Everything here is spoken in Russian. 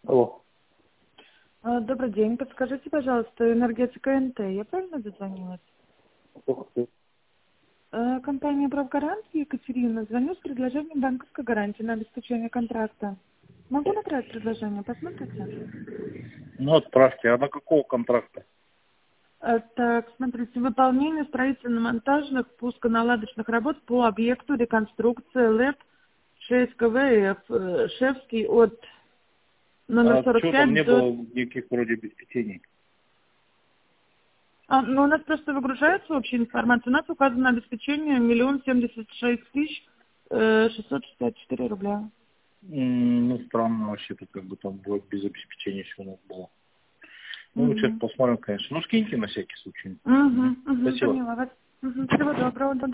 Алло. Добрый день. Подскажите, пожалуйста, энергетика НТ. Я правильно дозвонилась? Компания «Правгарант», Екатерина. Звоню с предложением банковской гарантии на обеспечение контракта. Могу направить предложение? Посмотрите. Ну, отправьте. А на какого контракта? Так, смотрите. Выполнение строительно-монтажных пусконаладочных работ по объекту реконструкции ЛЭП 6 КВФ Шевский от номер А чего там 45 не до... было никаких вроде обеспечений? Ну, у нас просто выгружается общая информация. У нас указано обеспечение 1 076 664 рубля. Ну, странно вообще-то, как бы там было без обеспечения все у нас было. Ну, мы сейчас Угу. посмотрим, конечно. Ну, скиньте на всякий случай. Угу. Спасибо. Поняла вас. Всего доброго.